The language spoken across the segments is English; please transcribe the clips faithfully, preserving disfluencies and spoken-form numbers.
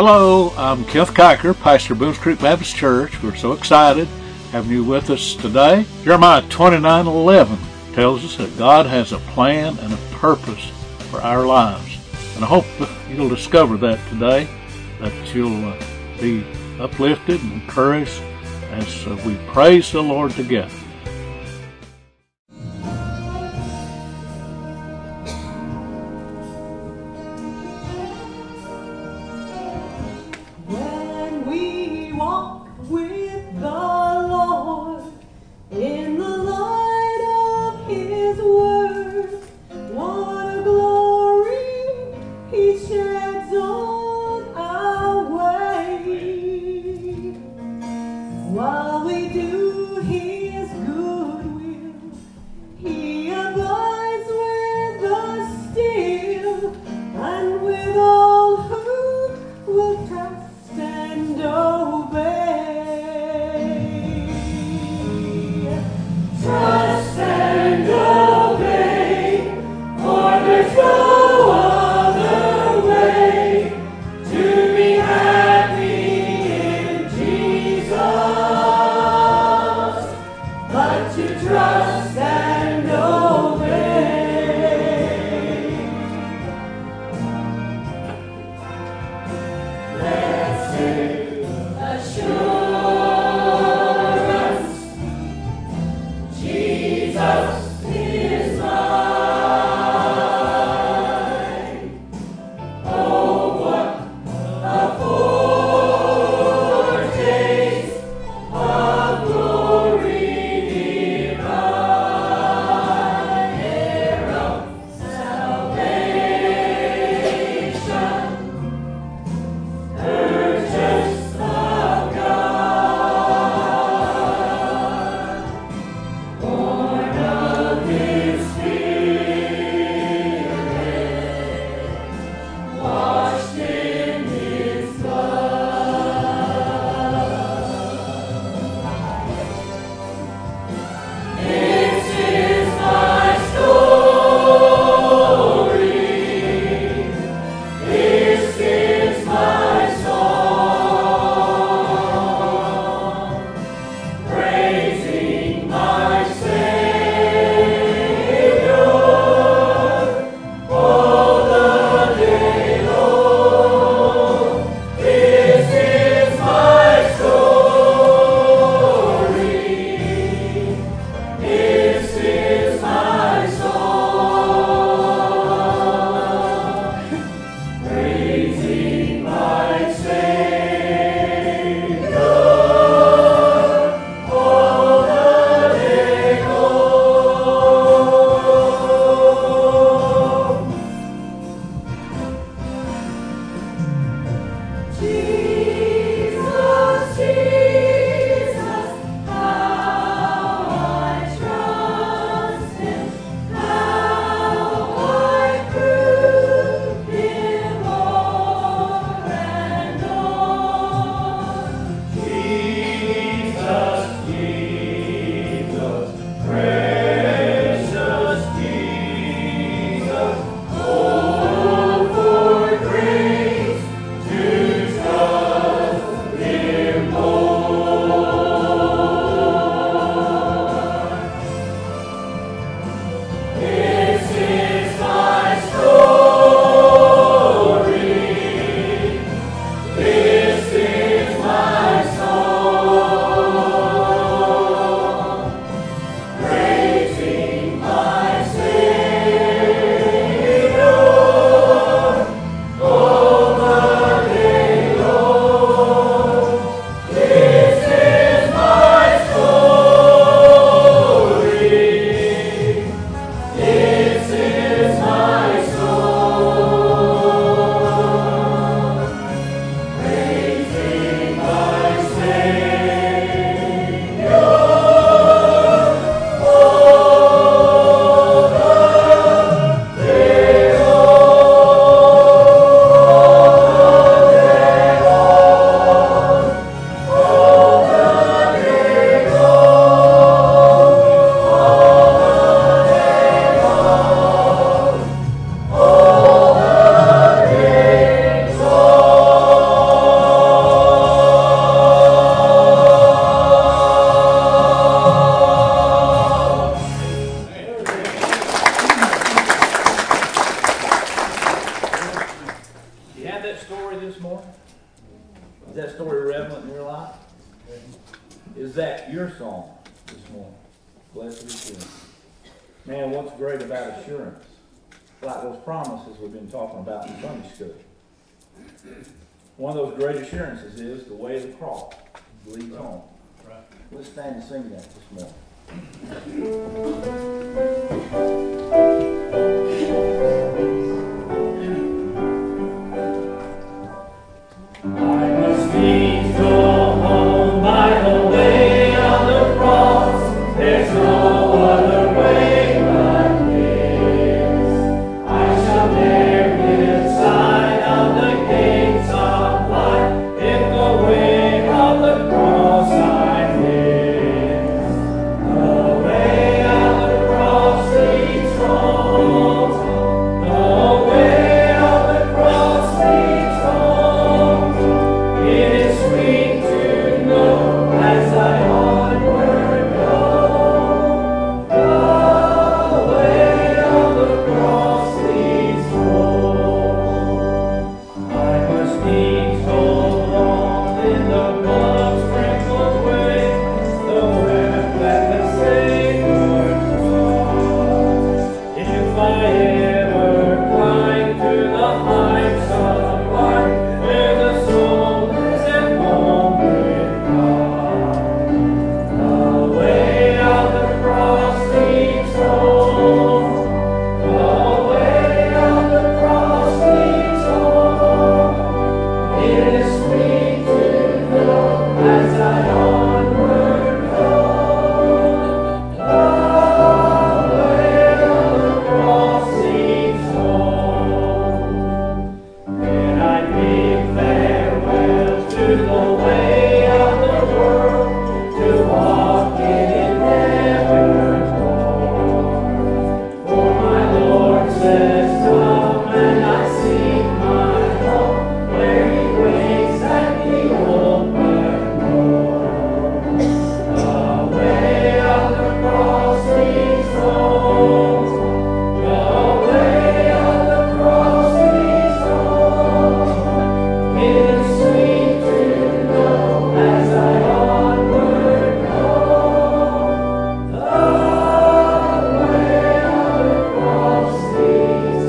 Hello, I'm Kenneth Kiker, pastor of Boones Creek Baptist Church. We're so excited having you with us today. Jeremiah twenty-nine eleven tells us that God has a plan and a purpose for our lives. And I hope you'll discover that today, that you'll uh, be uplifted and encouraged as uh, we praise the Lord together. While we do His good will, He abides with us still, and with all who will trust and obey. Trust and obey, for there's no other way to be happy in Jesus. Is that your song this morning? Blessed assurance. Man, what's great about assurance? Like those promises we've been talking about in Sunday school. One of those great assurances is the way of the cross leads home. Right. Let's stand and sing that this morning. I must needs go home by the way of the cross. There's no other way but this. I shall there inside of the gates of life if the way of the cross I miss. The way of the cross leads home. The way of the cross leads home. It is sweet to know as I onward go. The way of the cross leads home. I must needs go on in the blood sprinkled way, the way that the Savior trod. If I ever climb to the heights of life, where the soul is at home with God, the way of the cross leads home. The way of the cross leads home. It is sweet to know as I onward go. The way of the cross leads home. When I bid farewell to the way of the world, to walk in endeavor's door. For my Lord says, come and I seek my home, where He waits at the open door. The way of the cross leads home. The way of the cross leads home. It is sweet to know as I onward go. The way of the cross leads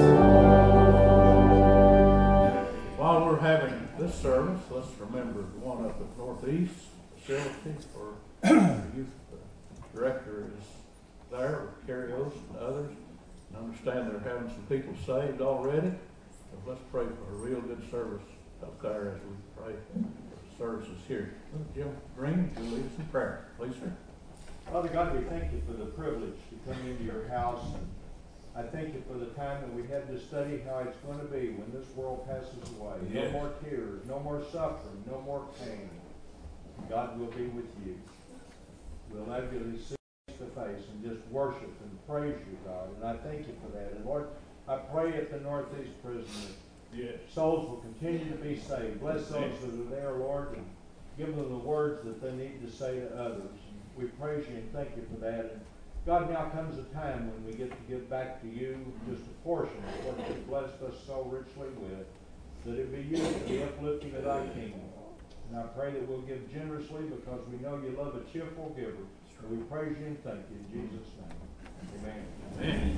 home. While we're having this service, let's remember the one up at Northeast facility for the youth director is there with Carrie Oast and others. And understand they're having some people saved already. So let's pray for a real good service up there as we pray for the services here. Jim Green, would you lead us in prayer, please, sir? Father God, we thank you for the privilege to come into your house. And I thank you for the time that we had to study how it's going to be when this world passes away. Yes. No more tears, no more suffering, no more pain. God will be with you. We'll actually see face to face and just worship and praise you, God. And I thank you for that. And Lord, I pray at the Northeast Prison that Yes. souls will continue to be saved. Bless those that are there, Lord, and give them the words that they need to say to others. We praise you and thank you for that. And God, now comes a time when we get to give back to you just a portion of what you've blessed us so richly with, that it be used for the uplifting of thy kingdom. And I pray that we'll give generously because we know you love a cheerful giver. So we praise you and thank you in Jesus' name.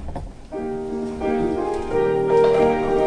Amen. Amen.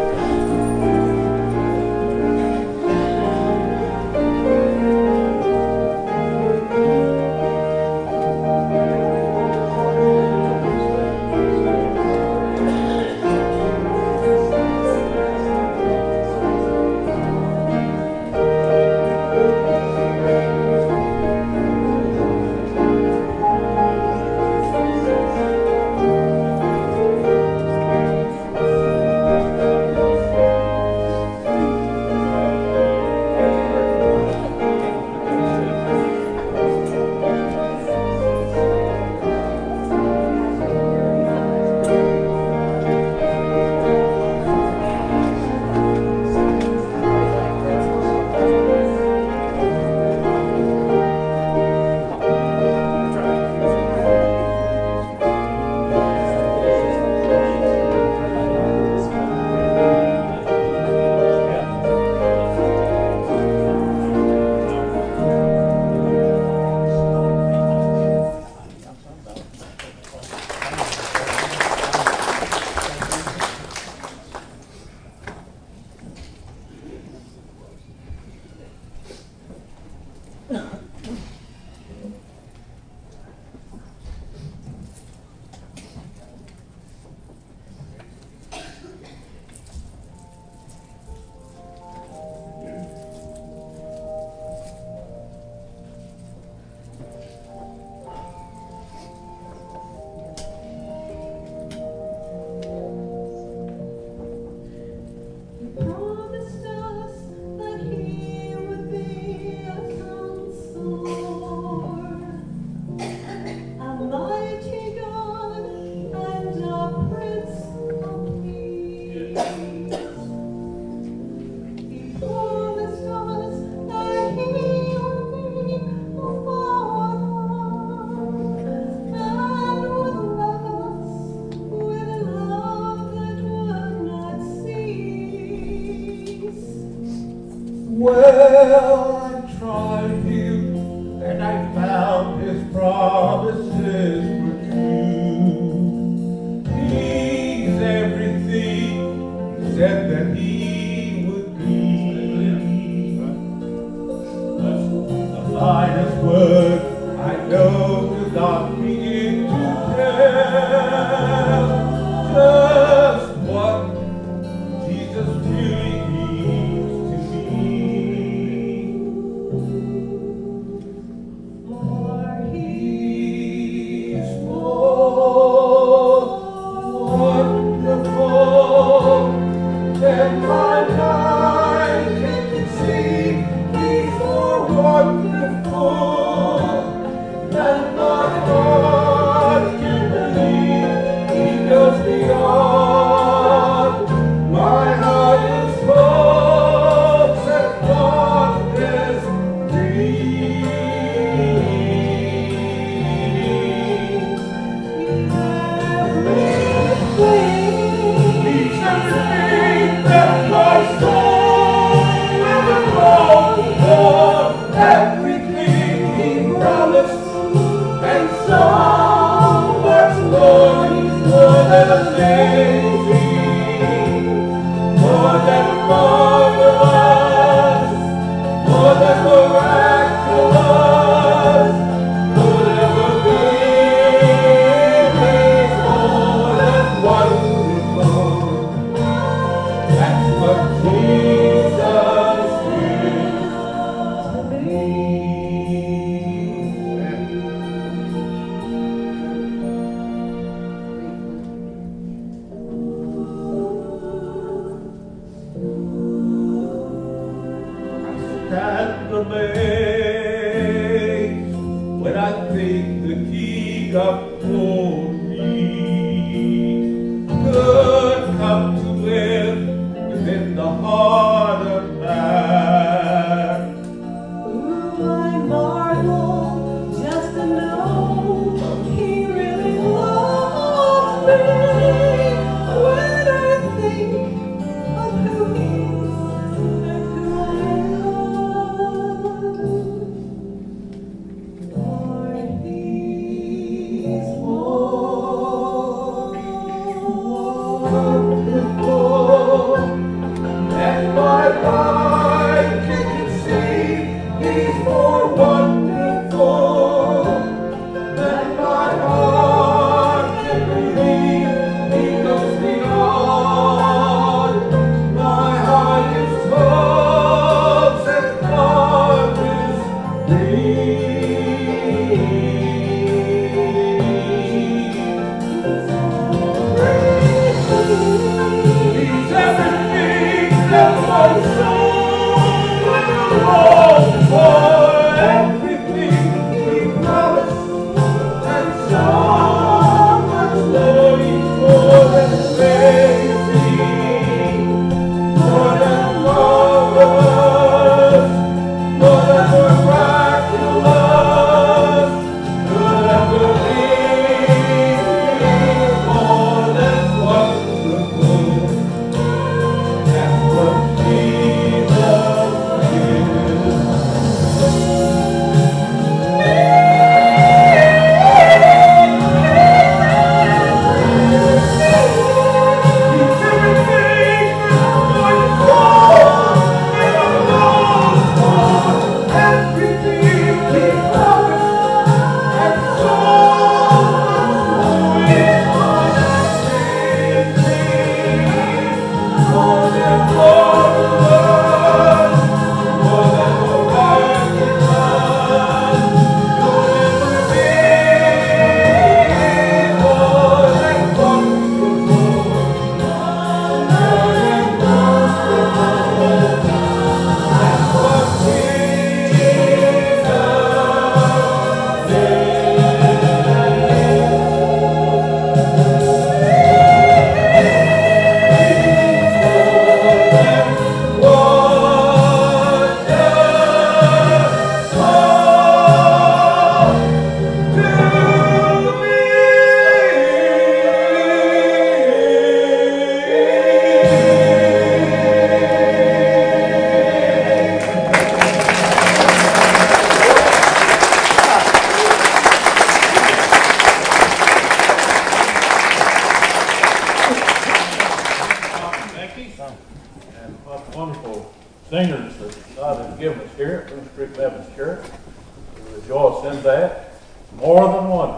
singers that God has given us here at Boone Creek Baptist Church. We rejoice in that. More than one.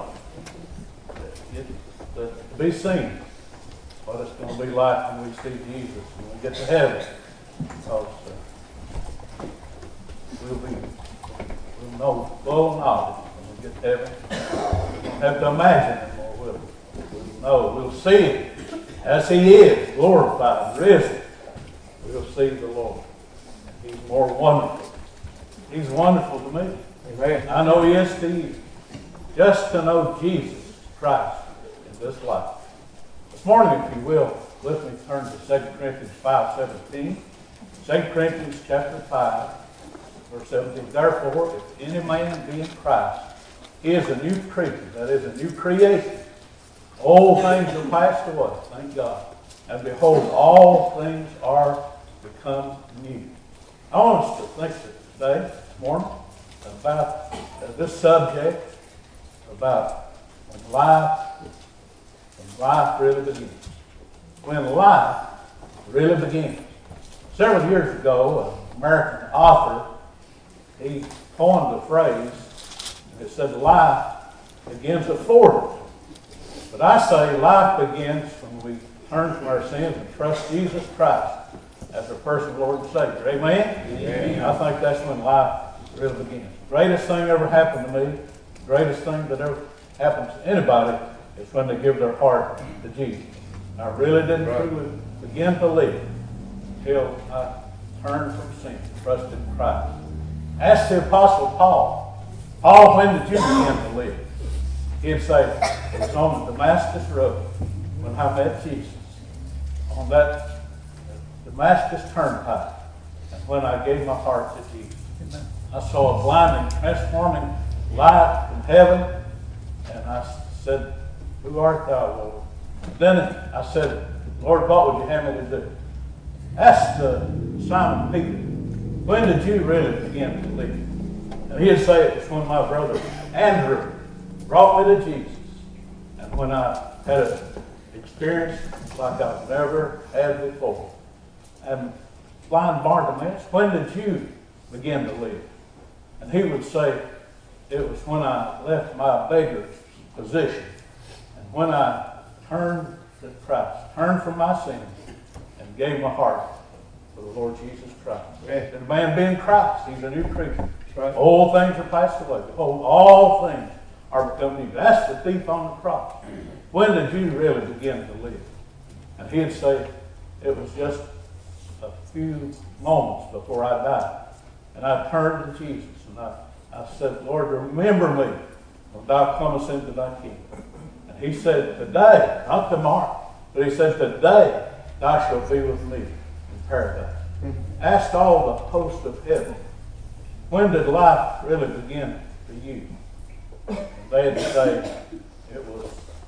Get to, to be seen. What it's going to be like when we see Jesus when we get to heaven. Because uh, we'll be, we'll know full knowledge when we get to heaven. We don't have to imagine it more, will we? We'll know. We'll see it as He is, glorified, risen. We'll see the Lord. He's more wonderful. He's wonderful to me. Amen. I know He is to you. Just to know Jesus Christ in this life. This morning, if you will, let me turn to Second Corinthians five seventeen. Second Corinthians chapter five, verse seventeen. Therefore, if any man be in Christ, he is a new creature, that is, a new creation. Old things are passed away, thank God. And behold, all things are become new. I want us to think today, this morning, about uh, this subject, about when life, when life really begins. When life really begins. Several years ago, an American author, he coined the phrase, and it said, life begins at forty. But I say life begins when we turn from our sins and trust Jesus Christ as our personal Lord and Savior. Amen? Amen. I think that's when life really begins. The greatest thing ever happened to me, the greatest thing that ever happens to anybody is when they give their heart to Jesus. I really didn't right. truly begin to live until I turned from sin and trusted in Christ. Ask the Apostle Paul, Paul, when did you begin to live? He'd say, it was on the Damascus Road when I met Jesus. On that Damascus Turnpike, and when I gave my heart to Jesus. Amen. I saw a blinding, transforming light from heaven, and I said, who art thou, Lord? Then I said, Lord, what would you have me to do? Ask uh, Simon Peter, when did you really begin to live? And he'd say it was when my brother Andrew brought me to Jesus. And when I had an experience like I've never had before. And blind Bartimaeus, when did you begin to live? And he would say, it was when I left my beggar's position. And when I turned to Christ, turned from my sins, and gave my heart to the Lord Jesus Christ. And a man being Christ, he's a new creature. Right. All things are passed away. Behold, all things are become new. That's the thief on the cross. When did you really begin to live? And he'd say, it was just a few moments before I died. And I turned to Jesus, and I, I said, Lord, remember me when thou comest into thy kingdom. And he said, today, not tomorrow, but he said, today thou shalt be with me in paradise. Ask all the hosts of heaven, when did life really begin for you? And they'd say, it was,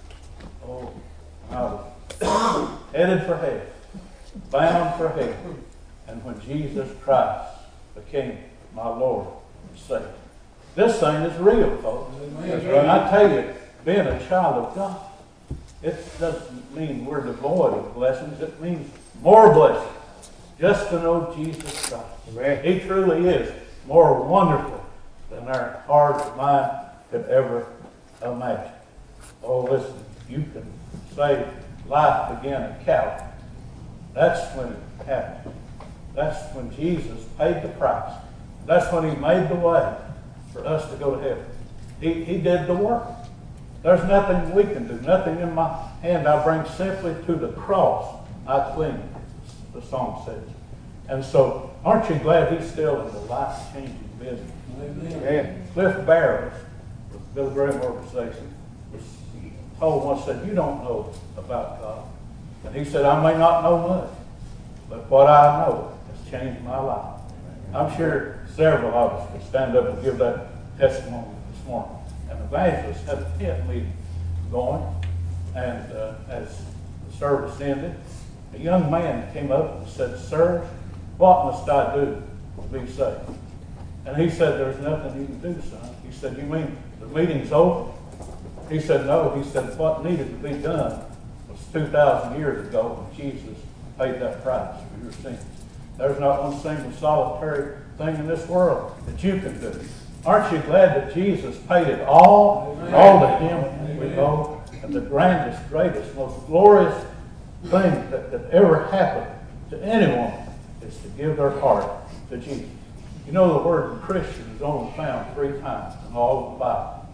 oh, I was headed for hell, bound for hell. And when Jesus Christ became my Lord and Savior. This thing is real, folks. That's right. And I tell you, being a child of God, it doesn't mean we're devoid of blessings. It means more blessings. Just to know Jesus Christ. Amen. He truly is more wonderful than our heart or mind could ever imagine. Oh, listen, you can say life began at Calvary. That's when it happened. That's when Jesus paid the price. That's when he made the way for us to go to heaven. He, he did the work. There's nothing we can do, nothing in my hand. I bring simply to the cross I cling, the song says. And so, aren't you glad he's still in the life-changing business? Amen. Cliff Barrows, with Bill Graham Organization, was told once, said, you don't know about God. And he said, I may not know much, but what I know has changed my life. I'm sure several of us could stand up and give that testimony this morning. An evangelist had a tent meeting going, and uh, as the service ended, a young man came up and said, sir, what must I do to be saved? And he said, there's nothing you can do, son. He said, you mean the meeting's over? He said, no. He said, what needed to be done was two thousand years ago when Jesus paid that price for your sins. There's not one single solitary thing in this world that you can do. Aren't you glad that Jesus paid it all? Amen. All to him we owe. And the grandest, greatest, most glorious thing that could ever happen to anyone is to give their heart to Jesus. You know, the word Christian is only found three times in all of the Bible.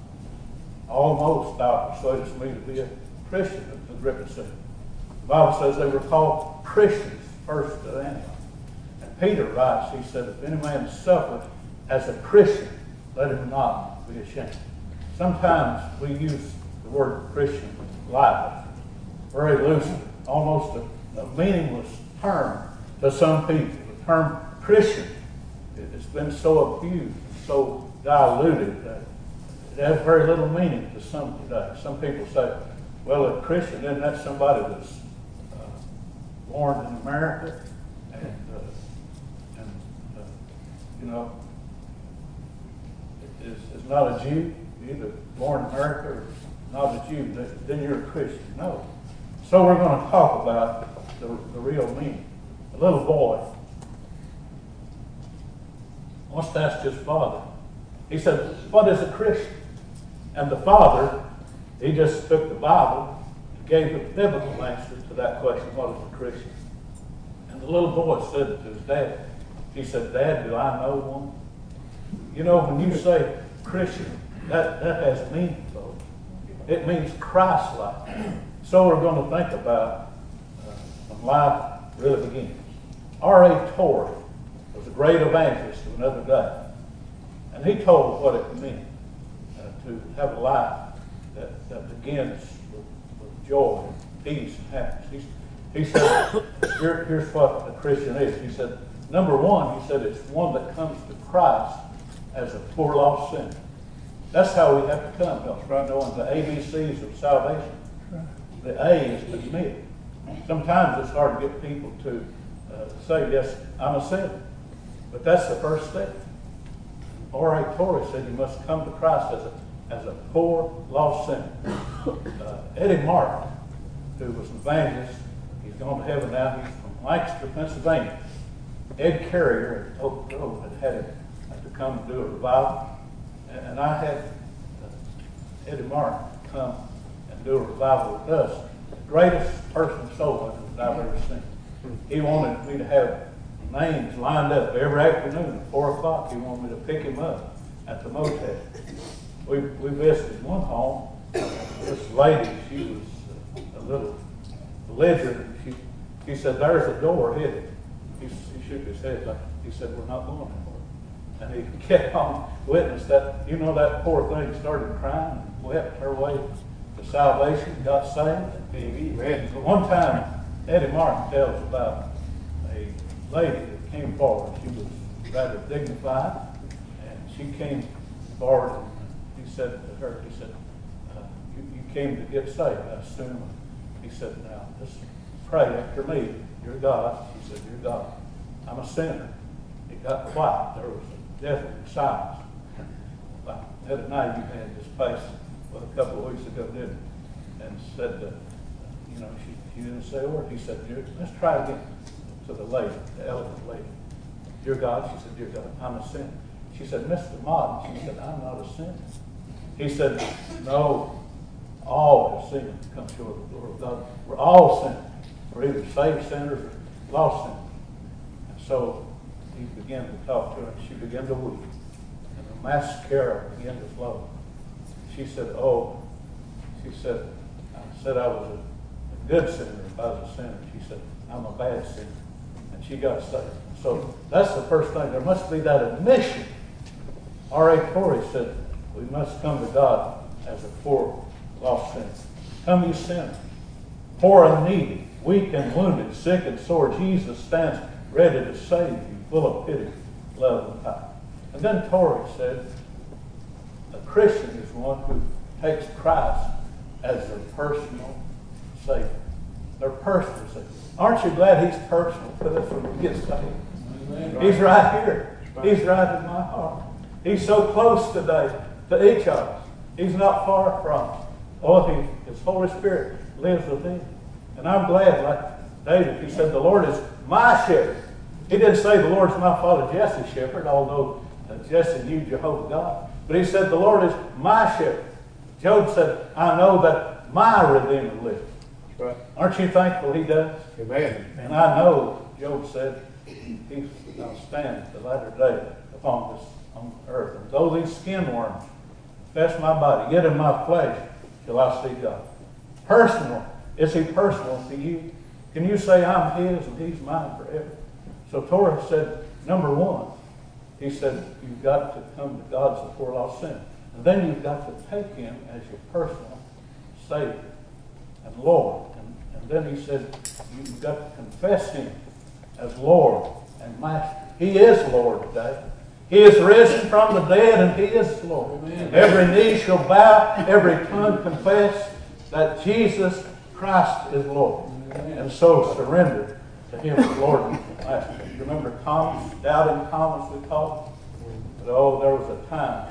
Almost thou persuadest me to be a Christian, Agrippa said. The Bible says they were called Christians first at Antioch. And Peter writes, he said, if any man suffer as a Christian, let him not be ashamed. Sometimes we use the word Christian lightly, very loosely, almost a, a meaningless term to some people. The term Christian, it's been so abused, so diluted that it has very little meaning to some today. Some people say, well, a Christian, isn't that somebody that's uh, born in America? And, uh, and uh, you know, is, is not a Jew, you're either born in America or not a Jew, then you're a Christian. No. So we're going to talk about the, the real meaning. A little boy wants to ask his father. He said, what is a Christian? And the father, he just took the Bible and gave the biblical answer to that question, what is a Christian? And the little boy said to his dad, he said, Dad, do I know one? You know, when you say Christian, that, that has meaning, folks. It means Christ-like. So we're going to think about uh, when life really begins. R A Torrey was a great evangelist of another day. And he told what it meant uh, to have a life that, that begins with, with joy, and peace, and happiness. He, he said, Here, here's what a Christian is. He said, number one, he said, it's one that comes to Christ as a poor lost sinner. That's how we have to come, because right knowing the A B Cs of salvation. The A is to admit. Sometimes it's hard to get people to uh, say, yes, I'm a sinner. But that's the first step. R A Torrey said you must come to Christ as a, as a poor, lost sinner. Uh, Eddie Martin, who was an evangelist, he's gone to heaven now. He's from Lancaster, Pennsylvania. Ed Carrier at Oak Grove had had him to come and do a revival. And, and I had uh, Eddie Martin come and do a revival with us. The greatest person soul winner that I've ever seen. He wanted me to have names lined up every afternoon at four o'clock. He wanted me to pick him up at the motel. We, we visited one home. This lady, she was a little belligerent. She, she said, there's a door hidden. He, he shook his head like, he said, we're not going anymore. And he kept on witness that, you know, that poor thing started crying and wept her way to salvation, got saved. Amen. One time, Eddie Martin tells about a lady that came forward. She was rather dignified, and she came forward, and he said to her, he said, uh, you, you came to get saved, I assume. He said, now, just pray after me. You're God. She said, you're God. I'm a sinner. It got quiet. There was a deafening silence. Like the other night, you had this place well, a couple of weeks ago, didn't you? And said that, you know, she, she didn't say a word. He said, dear, let's try again. To the lady, the elderly lady. Dear God, she said, dear God, I'm a sinner. She said, Mister Martin, she said, I'm not a sinner. He said, no, all have sinned and come short of the glory of God. We're all sinners. We're either saved sinners or lost sinners. And so he began to talk to her, and she began to weep. And the mascara began to flow. She said, oh, she said, I said I was a, a good sinner if I was a sinner. She said, I'm a bad sinner. And she got saved. So that's the first thing. There must be that admission. R A Torrey said, we must come to God as a poor, lost sinner. Come, you sinners, poor and needy, weak and wounded, sick and sore. Jesus stands ready to save you, full of pity, love, and power. And then Torrey said, a Christian is one who takes Christ as their personal Savior. Their personal Savior. Aren't you glad He's personal to us when we get saved? Amen. He's right here. He's right in my heart. He's so close today to each of us. He's not far from us. Oh, he, His Holy Spirit lives within. And I'm glad, like David, he said, the Lord is my shepherd. He didn't say the Lord's my father Jesse's shepherd, although uh, Jesse knew Jehovah God. But he said, the Lord is my shepherd. Job said, I know that my Redeemer lives. Right. Aren't you thankful He does? Amen. And I know, Job said, He's going to stand at the latter day upon this on earth. And though these skin worms infest my body, yet in my flesh shall I see God. Personal. Is He personal to you? Can you say I'm His and He's mine forever? So Torrey said, number one, he said, you've got to come to God as a poor lost sinner. And then you've got to take Him as your personal Savior and Lord. And, and then he said, you've got to confess Him as Lord and Master. He is Lord today. He is risen from the dead, and He is Lord. Amen. Every knee shall bow, every tongue confess that Jesus Christ is Lord. Amen. And so surrender to Him as Lord and Master. You remember Thomas, doubting Thomas we called him? But oh, there was a time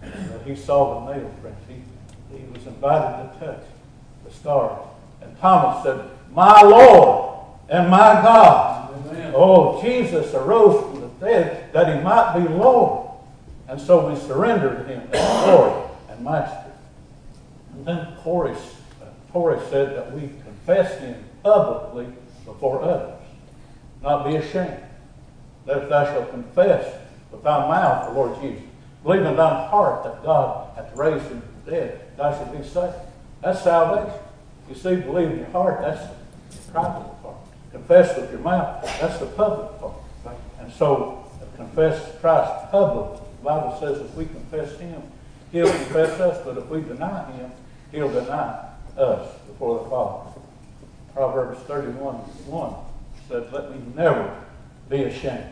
Uh, he saw the nail prints. He, he was invited to touch the scars. And Thomas said, "My Lord and my God." Amen. Oh, Jesus arose from the dead that he might be Lord. And so we surrender to him as Lord and Master. And then Porus, uh, Porus said that we confess him publicly before others. Not be ashamed. That if thou shalt confess with thy mouth the Lord Jesus, believe in thine heart that God hath raised him from the dead, thou shalt be saved. That's salvation. You see, believe in your heart, that's the private part. Confess with your mouth, that's the public part. And so, uh, confess Christ publicly. The Bible says if we confess him, he'll confess us, but if we deny him, he'll deny us before the Father. Proverbs thirty-one one said, "Let me never be ashamed."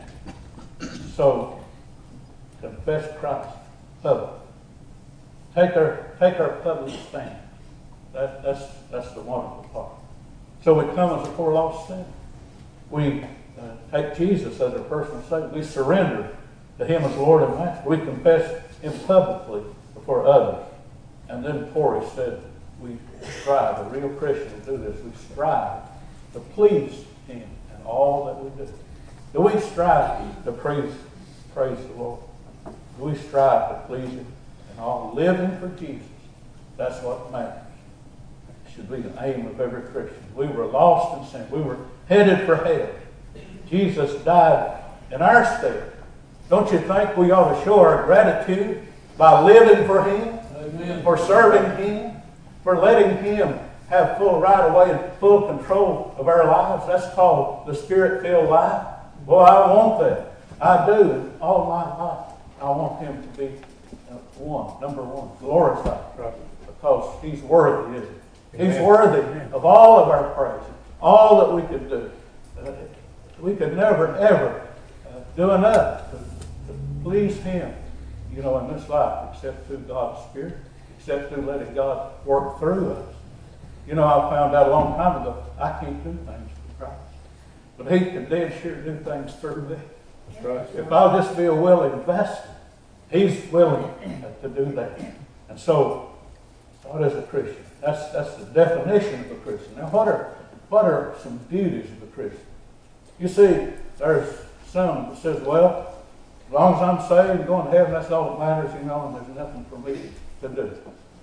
So, confess Christ publicly. Take our, take our public stand. That, that's, that's the wonderful part. So we come as a poor lost sinner. We uh, take Jesus as our personal Savior. We surrender to him as Lord and Master. We confess him publicly before others. And then Porus said, we strive, a real Christian will do this, we strive to please him in all that we do. Do we strive to praise, praise the Lord? Do we strive to please him in all? Living for Jesus, that's what matters. It should be the aim of every Christian. We were lost in sin. We were headed for hell. Jesus died in our stead. Don't you think we ought to show our gratitude by living for him, Amen. For serving him, for letting him have full right of way and full control of our lives? That's called the Spirit-filled life. Boy, I want that. I do. And all my life, I want him to be one, number one, glorified. Right. Because he's worthy, isn't he? He's worthy of all of our praise, all that we could do. Uh, we could never, ever uh, do enough to, to please him, you know, in this life, except through God's Spirit, except through letting God work through us. You know, I found out a long time ago, I can't do things for Christ. But he can dead sure do things through me. That's right. If I'll just be a willing vessel, he's willing to do that. And so, what is a Christian? That's that's the definition of a Christian. Now, what are what are some beauties of a Christian? You see, there's some that says, well, as long as I'm saved and going to heaven, that's all that matters, you know, and there's nothing for me to do.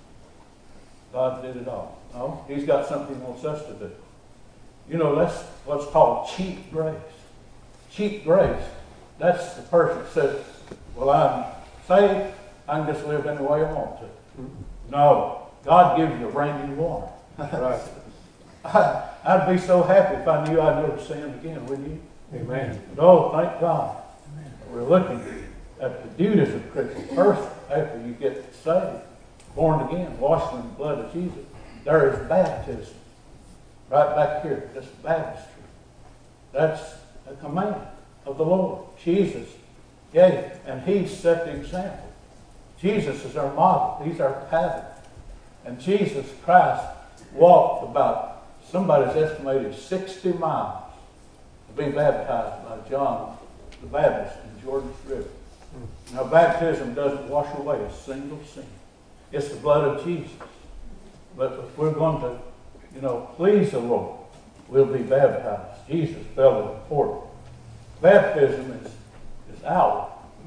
God did it all. No, he's got something he wants us to do. You know, that's what's called cheap grace. Cheap grace. That's the person that says, well, I'm saved, I can just live any way I want to. No. God gives you rain water. Right. I, I'd be so happy if I knew I'd never sin again, wouldn't you? Amen. But oh, thank God. Amen. We're looking at the duties of Christian. First, after you get saved, born again, washed in the blood of Jesus, there is baptism. Right back here, this baptistry. That's a command of the Lord. Jesus gave it, and he set the example. Jesus is our model. He's our pattern. And Jesus Christ walked about, somebody's estimated, sixty miles to be baptized by John the Baptist in Jordan's River. Now, baptism doesn't wash away a single sin. It's the blood of Jesus. But if we're going to, you know, please the Lord, we'll be baptized. Jesus felt it important. Baptism is, is outward.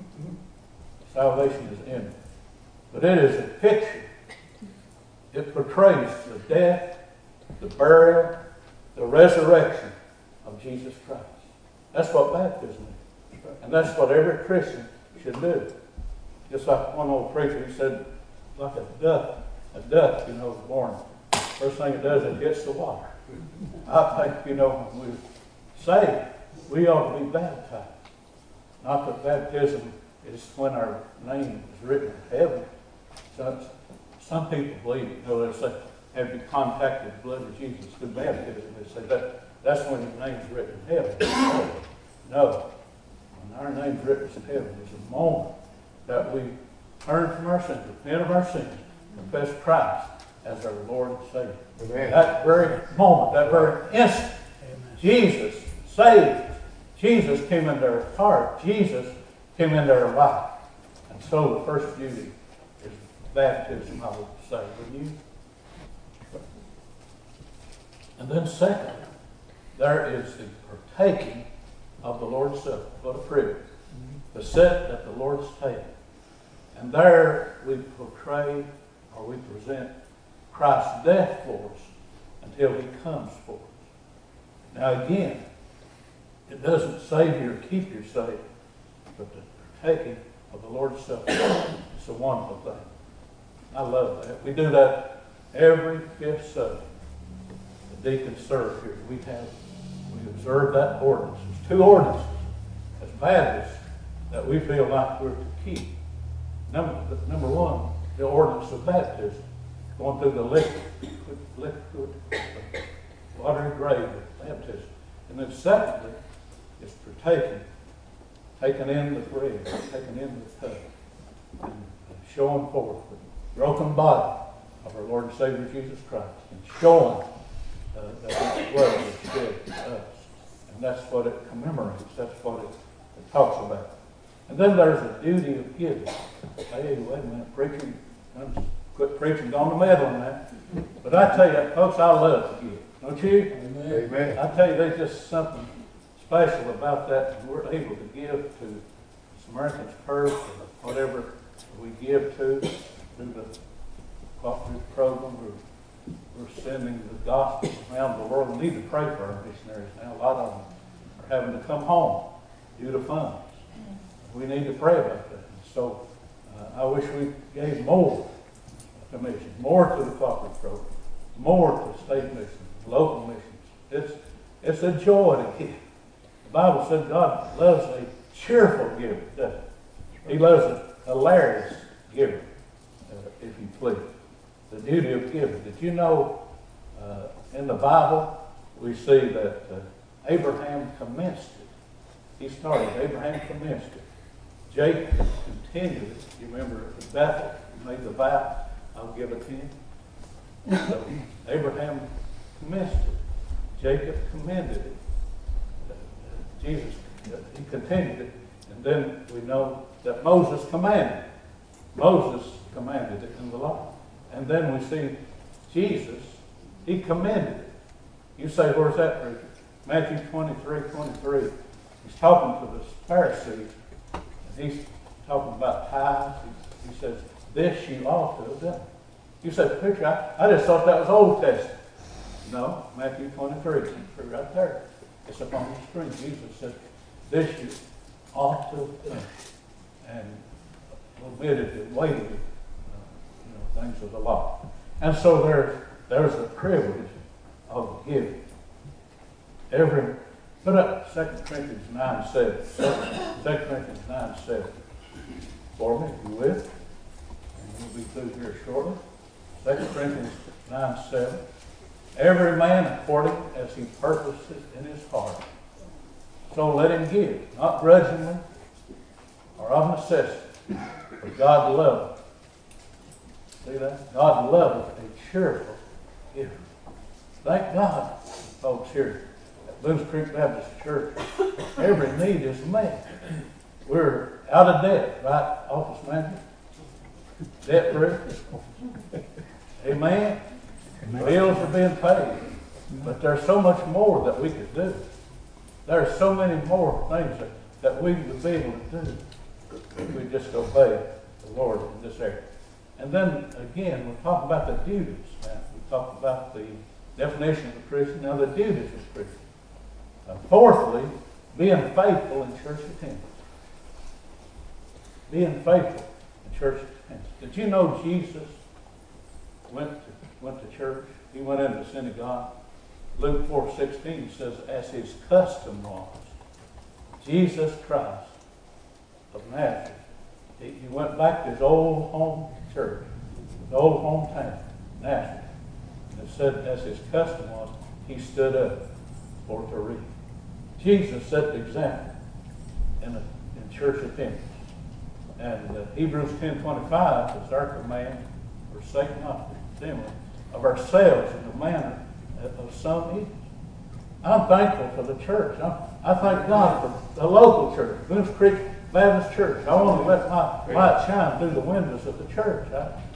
Salvation is inward. But it is a picture. It portrays the death, the burial, the resurrection of Jesus Christ. That's what baptism is. And that's what every Christian should do. Just like one old preacher, he said, like a duck. A duck, you know, is born. First thing it does, it hits the water. I think, you know, when we're saved, we ought to be baptized. Not that baptism is when our name is written in heaven. So some people believe, you know, they say, have you contacted the blood of Jesus through baptism? They say that that's when your name's written in heaven. No. No. When our name's written in heaven, there's a moment that we turn from our sins, repent of our sins, confess Christ as our Lord and Savior. Amen. That very moment, that very instant, Amen. Jesus saved us. Jesus came into our heart. Jesus came into our life. And so the first beauty baptism, I would say, would you? And then secondly, there is the partaking of the Lord's Supper. What a privilege. To sit at the Lord's table. And there we portray, or we present, Christ's death for us until He comes for us. Now again, it doesn't save you or keep you saved, but the partaking of the Lord's Supper is a wonderful thing. I love that. We do that every fifth Sunday. The deacons serve here. We have, we observe that ordinance. There's two ordinances as Baptists that we feel like we're to keep. Number, number one, the ordinance of baptism, going through the liquid, liquid, watery grave of baptism. And then secondly, it's partaking, taking in the bread, taking in the cup, and showing forth the broken body of our Lord and Savior Jesus Christ, and showing uh, that His blood was shed for us. And that's what it commemorates. That's what it, it talks about. And then there's a duty of giving. Hey, wait a minute, preaching, quit preaching, don't the meddle on that. But I tell you, folks, I love to give. Don't you? Amen. Amen. I tell you, there's just something special about that. We're able to give to Samaritan's Purse or whatever we give to through the cooperative program. We're, we're sending the gospel around the world. We need to pray for our missionaries now. A lot of them are having to come home due to funds. We need to pray about that. So uh, I wish we gave more to missions, more to the cooperative program, more to state missions, local missions. It's it's a joy to give. The Bible said God loves a cheerful giver, doesn't He? He loves a hilarious giver, uh, if you please. The duty of giving. Did you know uh, in the Bible we see that uh, Abraham commenced it. He started. Abraham commenced it. Jacob continued it. You remember at Bethel, he made the vow, I'll give it to you. So Abraham commenced it. Jacob commended it. Uh, Jesus, uh, he continued it. And then we know that Moses commanded it. Moses commanded it in the law. And then we see Jesus, he commended it. You say, where's that, preacher? Matthew twenty-three, twenty-three. He's talking to the Pharisees. He's talking about tithes. He, he says, this you ought to have done. You said, preacher, I, I just thought that was Old Testament. No, Matthew twenty-three, right there. It's up on the screen. Jesus said, this you ought to have done. And omitted and weighted, uh, you know, things of the law. And so there, there's the privilege of giving. Every Put up Second Corinthians nine seven. Second Corinthians nine seven. For me, if you will. And we'll be through here shortly. Second Corinthians nine seven. Every man according as he purposes in his heart. So let him give, not grudgingly or of necessity. For God loveth. See that? God loveth a cheerful giver. Thank God, folks, here. Boones Creek Baptist Church, every need is met. We're out of debt, right, office manager? Debt free. Amen. Bills are being paid. But there's so much more that we could do. There's so many more things that, that we would be able to do if we just obey the Lord in this area. And then again, we're talking about the duties. Now, we talked about the definition of a Christian, now the duties of a Christian. Uh, fourthly, being faithful in church attendance. Being faithful in church attendance. Did you know Jesus went to, went to church? He went into the synagogue. Luke four sixteen says, as his custom was, Jesus Christ of Nazareth. He, he went back to his old home church, his old hometown, Nazareth. And it said, as his custom was, he stood up for to read. Jesus set the example in, a, in church attendance. And uh, Hebrews ten twenty-five is our command, forsake not the assembly of ourselves in the manner of some eaters. I'm thankful for the church. I'm, I thank God for the local church, Boones Creek Baptist Church. I want to let my light shine through the windows of the church. I,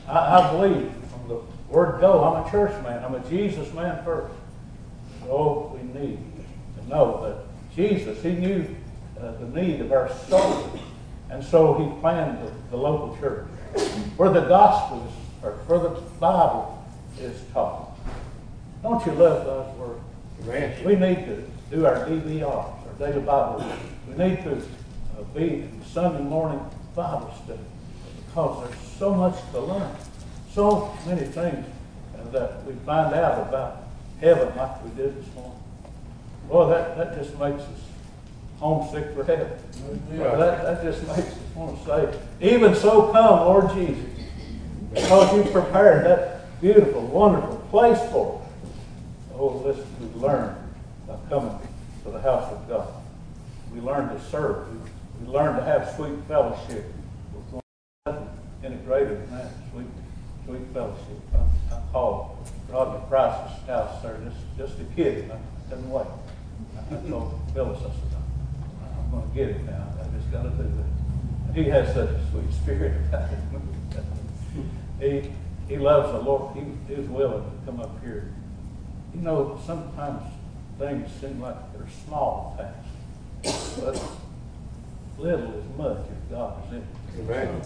I, I believe from the word go, I'm a church man. I'm a Jesus man first. Oh, we need to know that Jesus, he knew uh, the need of our soul. And so he planned the, the local church where the gospel is, or where the Bible is taught. Don't you love God's word? Amen. We need to do our D V Rs, our daily Bible reading. We need to uh, be in Sunday morning Bible study because there's so much to learn. So many things uh, that we find out about heaven like we did this morning. Boy, that, that just makes us homesick for heaven. Yeah. That, that just makes us want to say, even so come, Lord Jesus, because you prepared that beautiful, wonderful place for us. Oh, listen, we learn by coming to the house of God. We learn to serve. We, we learn to have sweet fellowship with one another. Any greater than that, sweet, sweet fellowship. I, I called Rodney Price's house there, just, just a kid. I couldn't wait. I told Phyllis, I said, I'm going to get it now. I just got to do that. He has such a sweet spirit about him. he, he loves the Lord. He is willing to come up here. You know, sometimes things seem like they're small tasks, but little is much if God is in it. Amen.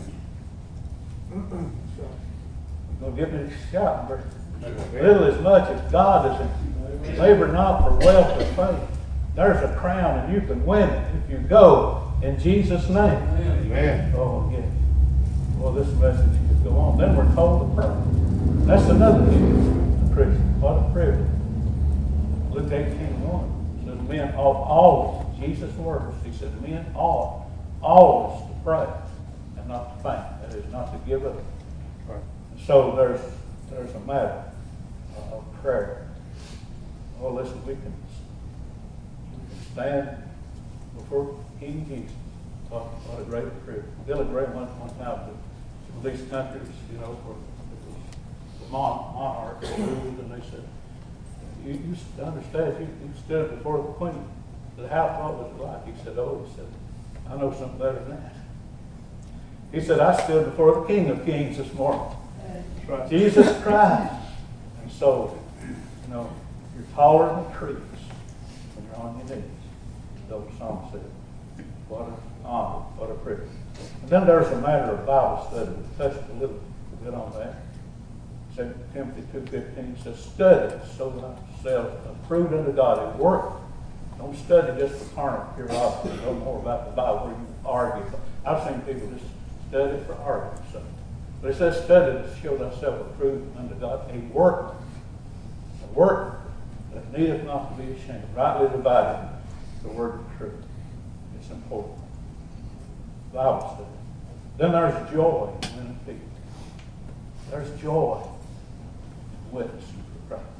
So, you're going to get me to shout, but little is much if God is in it. Labor not for wealth or fame. There's a crown and you can win it if you go in Jesus' name. Amen. Oh, yeah. Well, this message could go on. Then we're told to pray. That's another thing, the Christian. What a privilege. Luke eighteen one says, men ought always, Jesus' words, he said, men ought always to pray and not to faint. That is, not to give up. Right. So there's there's a matter of prayer. Oh, listen, we can, we can stand before King Jesus. What, what a great privilege. Billy Graham went one time to some of these countries, you know, where the mon- monarchs ruled, and they said, you, you understand, you, you stood before the queen. The house, what was it like? He said, oh, he said, I know something better than that. He said, I stood before the King of Kings this morning. That's right. Jesus Christ. And so, you know, you're taller than the trees when you're on your knees. The old song said, what an honor, what a privilege. And then there's a matter of Bible study. We touched a little bit on that. Second Timothy two fifteen says, study so that yourself approved unto God and work. Don't study just for carnal curiosity. Know more about the Bible where you argue. I've seen people just study for argument's sake. But it says study to show thyself approved unto God, a workman. A workman that needeth not to be ashamed, rightly dividing the word of truth. It's important. Bible study. Then there's joy in winning people. There's joy in witnessing for Christ.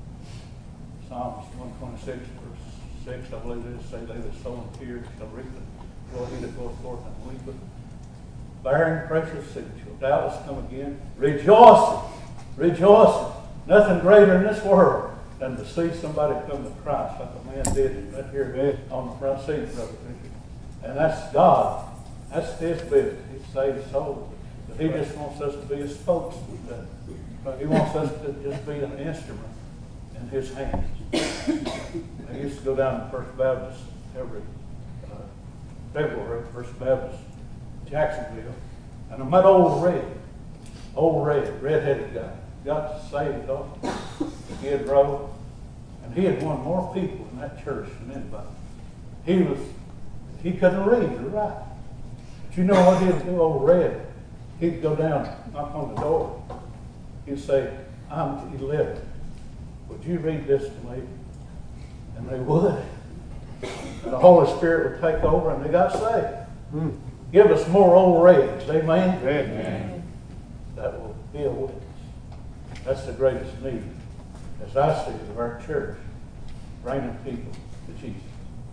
Psalms one twenty-six, verse six, I believe it is, say, they that sow in tears shall reap the joy, he that goeth forth and weepeth. Bearing precious seed shall doubtless come again, rejoicing, rejoicing. Nothing greater in this world than to see somebody come to Christ like a man did right here on the front seat, Brother Richard. And that's God. That's His business. He saves souls. But He just wants us to be a spokesman. He wants us to just be an instrument in His hands. I used to go down to First Baptist every uh, February, First Baptist, Jacksonville, and I met old Red, old Red, red-headed guy. Got saved off Skid Row, and he had won more people in that church than anybody. He was, he couldn't read or write. But you know what he'd do, old Red? He'd go down, knock on the door. He'd say, I'm illiterate. Would you read this to me? And they would. And the Holy Spirit would take over and they got saved. Hmm. Give us more old Reds, amen? Amen. That will be a witness. That's the greatest need, as I see it, of our church, bringing people to Jesus.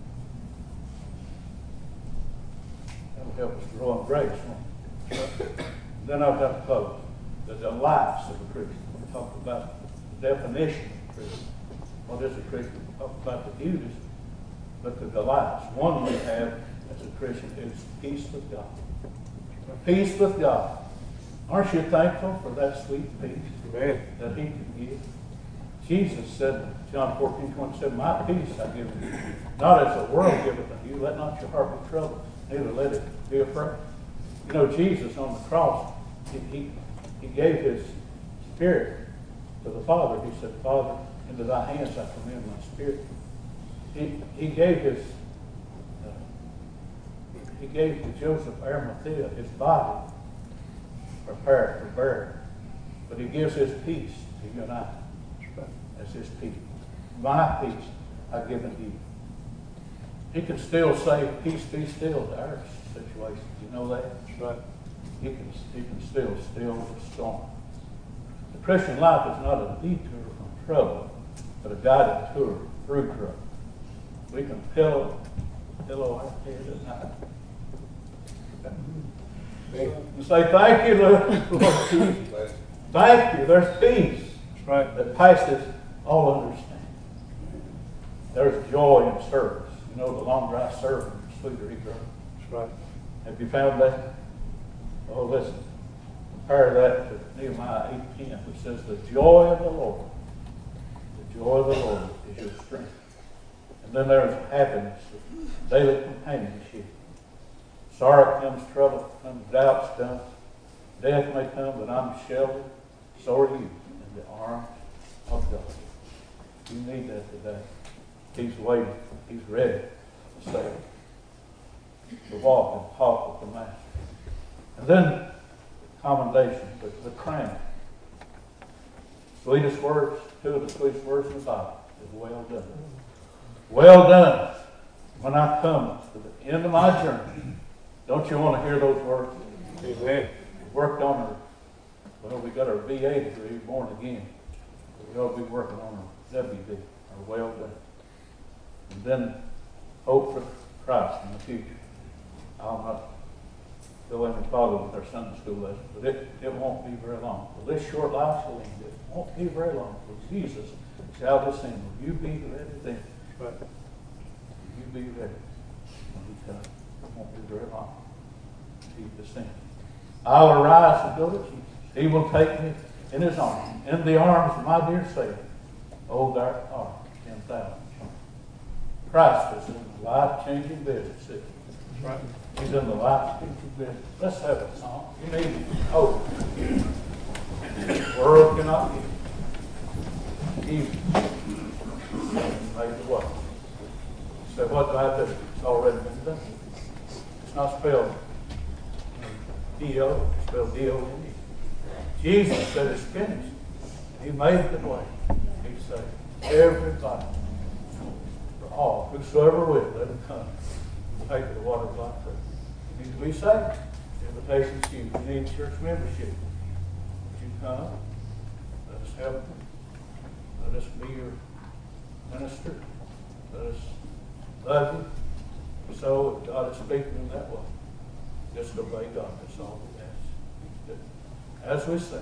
That will help us grow in grace, won't it? Then I've got to close. The delights of a Christian. We talked about the definition of a Christian. What is a Christian? We talked about the duties, but the delights. One we have as a Christian is peace with God. Peace with God. Aren't you thankful for that sweet peace Amen. that he can give? Jesus said, John fourteen, twenty-seven, my peace I give unto you. Not as the world giveth unto you, let not your heart be troubled, neither let it be afraid. You know, Jesus on the cross, he, he, he gave his spirit to the Father. He said, Father, into thy hands I commend my spirit. He, he gave his, uh, he gave to Joseph Arimathea his body prepared for burial. But he gives his peace to you and I. That's his peace. My peace I give unto you. He can still say, peace be still to our situation. You know that? That's right. He can, he can still still the storm. The Christian life is not a detour from trouble, but a guided tour through trouble. We can pillow, pillow our head at night. And say, thank you, Lord Jesus. Thank you. There's peace That's right. that passes all understanding. There's joy in service. You know, the longer I serve him, the sweeter he grows. That's right. Have you found that? Oh, listen. Compare that to Nehemiah eight ten, which says, the joy of the Lord, the joy of the Lord is your strength. And then there's happiness, daily companionship. Sorrow comes, trouble comes, doubts come. Death may come, but I'm sheltered. So are you in the arms of God. You need that today. He's waiting. He's ready to save you, to walk and talk with the Master. And then commendation, the, the crown. Sweetest words, two of the sweetest words in the Bible is well done. Well done. When I come to the end of my journey, don't you want to hear those words? Amen. We worked on our, well, we got our V A degree, born again. We ought to be working on our W D, our well done. And then hope for Christ in the future. I'll not go any farther with our Sunday school lesson, but it, it won't be very long. For this short life shall end. It won't be very long. For Jesus shall descend. Will you be ready then? Right. Will you be ready when he comes? It won't be very long. He descends. I will arise and go to Jesus. He will take me in his arms, in the arms of my dear Savior. Oh, dark arms, ten thousand. Christ is in the life-changing business. isn't he? Right. He's in the life-changing business. Let's have a song. You need hope. The world cannot give. He made the way. So what do I do? It's already been done. It's not spelled D O, it's spelled D O N E. Jesus said it's finished. He made the way. He said, everybody, for all, whosoever will, let him come. Take the water of life. You need to be saved. The invitation's to you. You need church membership. Would you come? Let us help you. Let us be your minister. Let us love you. So if God is speaking in that way, just obey God. That's all we ask. As we sing,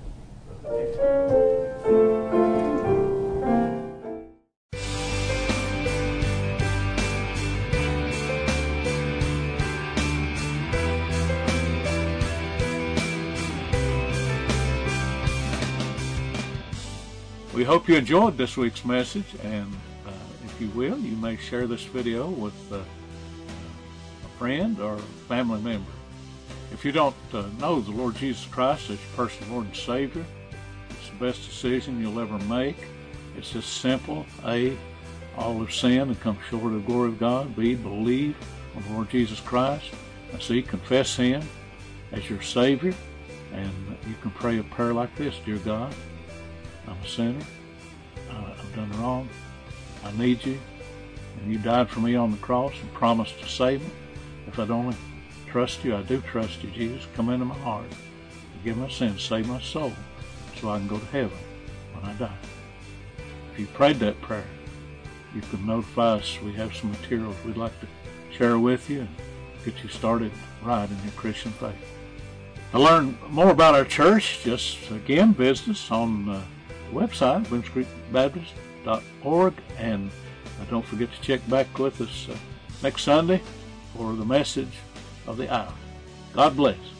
We hope you enjoyed this week's message, and uh, if you will, you may share this video with uh, a friend or family member. If you don't uh, know the Lord Jesus Christ as your personal Lord and Savior, it's the best decision you'll ever make. It's just simple. A, all have sinned and come short of the glory of God. B, believe on the Lord Jesus Christ. And C, confess Him as your Savior. And you can pray a prayer like this: Dear God, I'm a sinner. Uh, I've done wrong. I need you. And you died for me on the cross and promised to save me. If I'd only trust you, I do trust you, Jesus. Come into my heart. Forgive my sins. Save my soul so I can go to heaven when I die. If you prayed that prayer, you can notify us. We have some materials we'd like to share with you and get you started right in your Christian faith. To learn more about our church, just again, visit us on uh, the website, Boones Creek Baptist dot org, and uh, don't forget to check back with us uh, next Sunday for the message of the hour. God bless.